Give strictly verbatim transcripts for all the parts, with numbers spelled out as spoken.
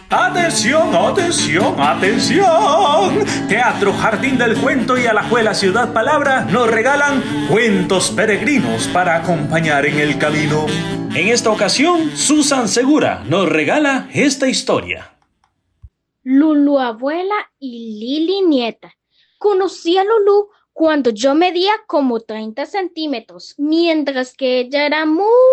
Atención, atención, atención. Teatro Jardín del Cuento y Alajuela Ciudad Palabra nos regalan cuentos peregrinos para acompañar en el camino. En esta ocasión, Susan Segura nos regala esta historia. Lulu abuela y Lili nieta. Conocí a Lulu cuando yo medía como treinta centímetros, mientras que ella era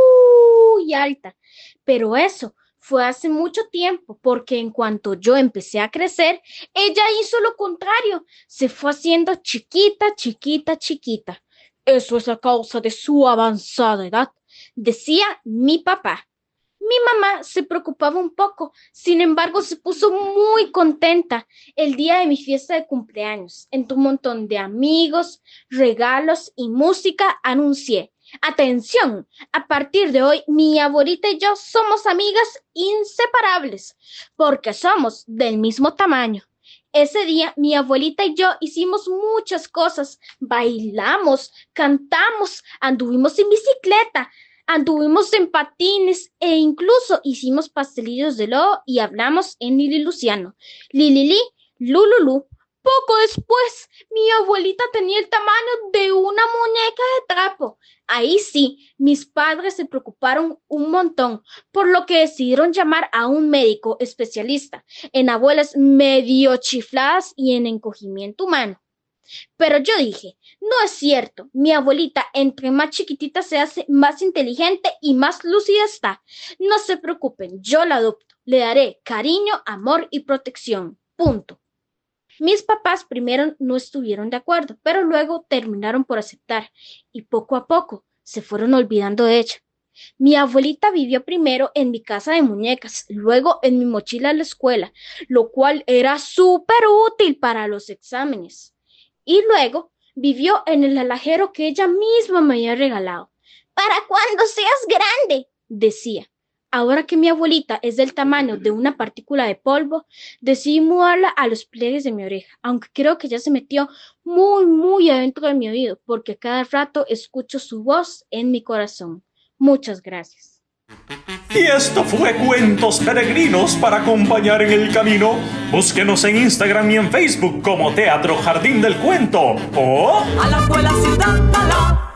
muy alta. Pero eso fue hace mucho tiempo, porque en cuanto yo empecé a crecer, ella hizo lo contrario. Se fue haciendo chiquita, chiquita, chiquita. Eso es a causa de su avanzada edad, decía mi papá. Mi mamá se preocupaba un poco, sin embargo se puso muy contenta el día de mi fiesta de cumpleaños. Entre un montón de amigos, regalos y música anuncié: atención, a partir de hoy mi abuelita y yo somos amigas inseparables, porque somos del mismo tamaño. Ese día mi abuelita y yo hicimos muchas cosas, bailamos, cantamos, anduvimos en bicicleta, anduvimos en patines e incluso hicimos pastelillos de lodo y hablamos en lililuciano. Lilili, lululú. Poco después, mi abuelita tenía el tamaño de una muñeca de trapo. Ahí sí, mis padres se preocuparon un montón, por lo que decidieron llamar a un médico especialista en abuelas medio chifladas y en encogimiento humano. Pero yo dije, no es cierto, mi abuelita entre más chiquitita se hace, más inteligente y más lúcida está. No se preocupen, yo la adopto, le daré cariño, amor y protección. Punto. Mis papás primero no estuvieron de acuerdo, pero luego terminaron por aceptar y poco a poco se fueron olvidando de ella. Mi abuelita vivió primero en mi casa de muñecas, luego en mi mochila a la escuela, lo cual era súper útil para los exámenes. Y luego vivió en el alajero que ella misma me había regalado. «Para cuando seas grande», decía. Ahora que mi abuelita es del tamaño de una partícula de polvo, decidí mudarla a los pliegues de mi oreja, aunque creo que ya se metió muy, muy adentro de mi oído, porque cada rato escucho su voz en mi corazón. Muchas gracias. Y esto fue Cuentos Peregrinos para acompañar en el camino. Búsquenos en Instagram y en Facebook como Teatro Jardín del Cuento o Alajuela Ciudad Palabra.